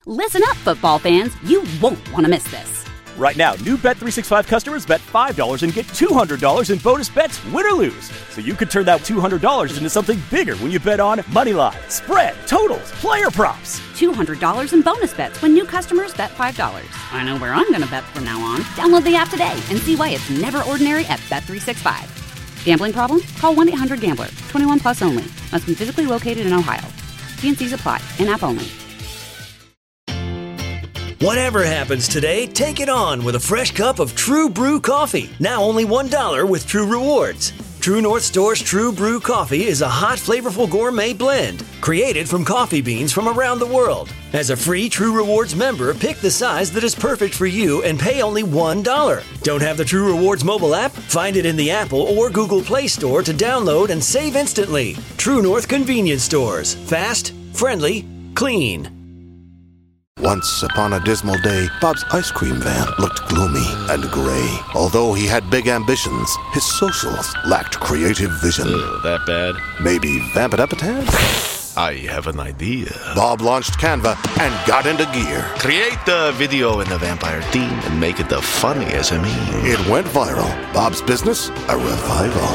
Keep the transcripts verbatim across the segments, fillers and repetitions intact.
Listen up, football fans. You won't want to miss this. Right now, new Bet three sixty-five customers bet five dollars and get two hundred dollars in bonus bets, win or lose. So you could turn that two hundred dollars into something bigger when you bet on money line, spread, totals, player props. two hundred dollars in bonus bets when new customers bet five dollars. I know where I'm going to bet from now on. Download the app today and see why it's never ordinary at Bet three sixty-five. Gambling problem? Call one eight hundred gambler. twenty-one plus only. Must be physically located in Ohio. T and C's apply. In-app only. Whatever happens today, take it on with a fresh cup of True Brew coffee. Now only one dollar with True Rewards. True North Store's True Brew coffee is a hot, flavorful gourmet blend created from coffee beans from around the world. As a free True Rewards member, pick the size that is perfect for you and pay only one dollar. Don't have the True Rewards mobile app? Find it in the Apple or Google Play Store to download and save instantly. True North Convenience Stores. Fast, friendly, clean. Once upon a dismal day, Bob's ice cream van looked gloomy and gray. Although he had big ambitions, his socials lacked creative vision. Ugh, that bad? Maybe vamp it up a tad? I have an idea. Bob launched Canva and got into gear. Create the video in the vampire theme and make it the funniest of me. It went viral. Bob's business, a revival.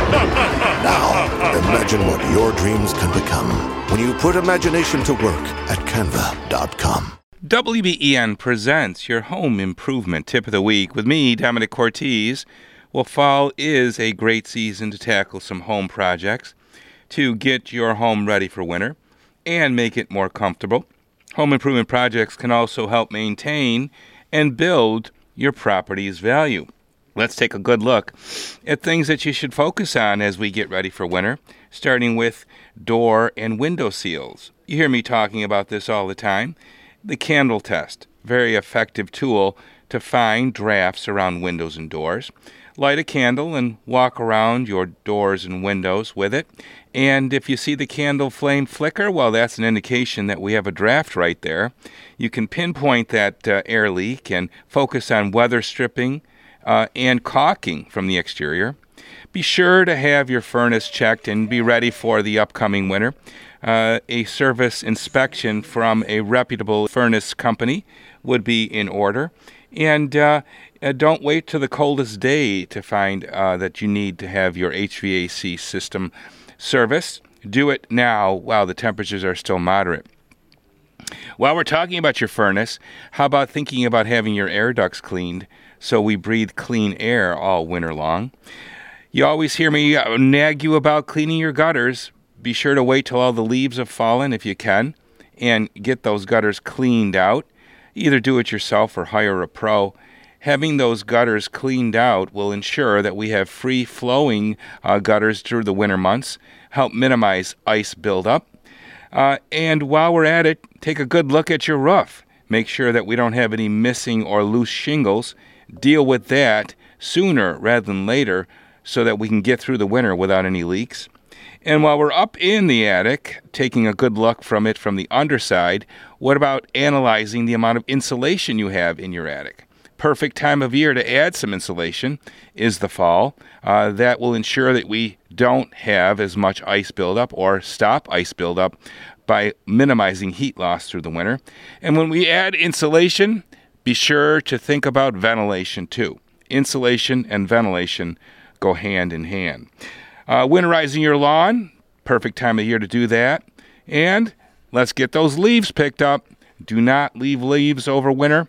Now, imagine what your dreams can become when you put imagination to work at canva dot com. W B E N presents your home improvement tip of the week with me, Dominic Cortez. Well, fall is a great season to tackle some home projects to get your home ready for winter and make it more comfortable. Home improvement projects can also help maintain and build your property's value. Let's take a good look at things that you should focus on as we get ready for winter, starting with door and window seals. You hear me talking about this all the time. The candle test, very effective tool to find drafts around windows and doors. Light a candle and walk around your doors and windows with it. And if you see the candle flame flicker, well, that's an indication that we have a draft right there. You can pinpoint that uh, air leak and focus on weather stripping uh, and caulking from the exterior. Be sure to have your furnace checked and be ready for the upcoming winter. Uh, a service inspection from a reputable furnace company would be in order. And uh, uh, don't wait till the coldest day to find uh, that you need to have your H V A C system serviced. Do it now while the temperatures are still moderate. While we're talking about your furnace, how about thinking about having your air ducts cleaned so we breathe clean air all winter long? You always hear me uh, nag you about cleaning your gutters. Be sure to wait till all the leaves have fallen if you can and get those gutters cleaned out. Either do it yourself or hire a pro. Having those gutters cleaned out will ensure that we have free-flowing uh, gutters through the winter months, help minimize ice buildup. Uh, and while we're at it, take a good look at your roof. Make sure that we don't have any missing or loose shingles. Deal with that sooner rather than later so that we can get through the winter without any leaks. And while we're up in the attic, taking a good look from it from the underside, what about analyzing the amount of insulation you have in your attic? Perfect time of year to add some insulation is the fall. Uh, that will ensure that we don't have as much ice buildup or stop ice buildup by minimizing heat loss through the winter. And when we add insulation, be sure to think about ventilation too. Insulation and ventilation go hand in hand. Uh, winterizing your lawn, perfect time of year to do that. And let's get those leaves picked up. Do not leave leaves over winter.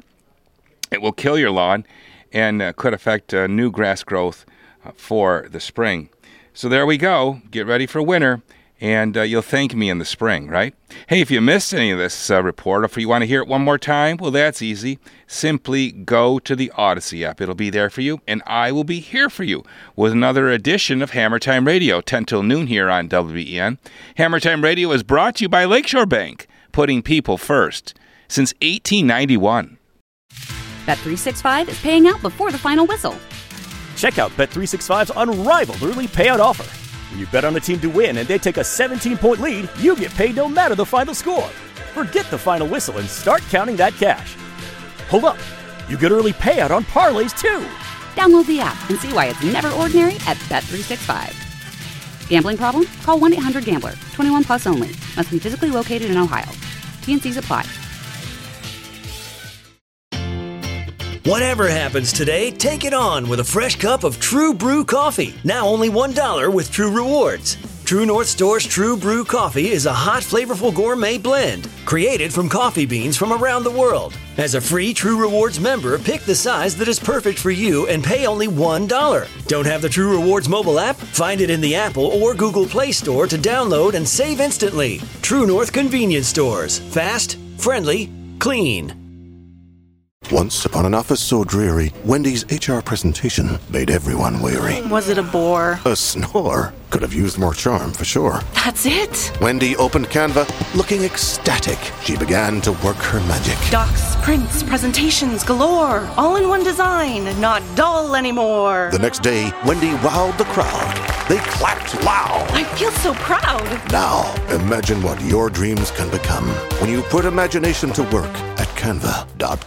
It will kill your lawn and uh, could affect uh, new grass growth uh, for the spring. So there we go. Get ready for winter, and uh, you'll thank me in the spring, right? Hey, if you missed any of this uh, report, or if you want to hear it one more time, well, that's easy. Simply go to the Odyssey app. It'll be there for you, and I will be here for you with another edition of Hammer Time Radio, ten till noon here on W B E N. Hammer Time Radio is brought to you by Lakeshore Bank, putting people first since eighteen ninety-one. Bet three sixty-five is paying out before the final whistle. Check out Bet three sixty-five's unrivaled early payout offer. When you bet on a team to win and they take a seventeen-point lead, you get paid no matter the final score. Forget the final whistle and start counting that cash. Hold up. You get early payout on parlays, too. Download the app and see why it's never ordinary at Bet three sixty-five. Gambling problem? Call one eight hundred gambler. twenty-one plus only. Must be physically located in Ohio. T and C's apply. Whatever happens today, take it on with a fresh cup of True Brew coffee. Now only one dollar with True Rewards. True North Store's True Brew coffee is a hot, flavorful gourmet blend created from coffee beans from around the world. As a free True Rewards member, pick the size that is perfect for you and pay only one dollar. Don't have the True Rewards mobile app? Find it in the Apple or Google Play Store to download and save instantly. True North Convenience Stores. Fast, friendly, clean. Once upon an office so dreary, Wendy's H R presentation made everyone weary. Was it a bore? A snore could have used more charm for sure. That's it? Wendy opened Canva, looking ecstatic. She began to work her magic. Docs, prints, presentations galore, all in one design, not dull anymore. The next day, Wendy wowed the crowd. They clapped loud. I feel so proud. Now, imagine what your dreams can become when you put imagination to work at canva dot com.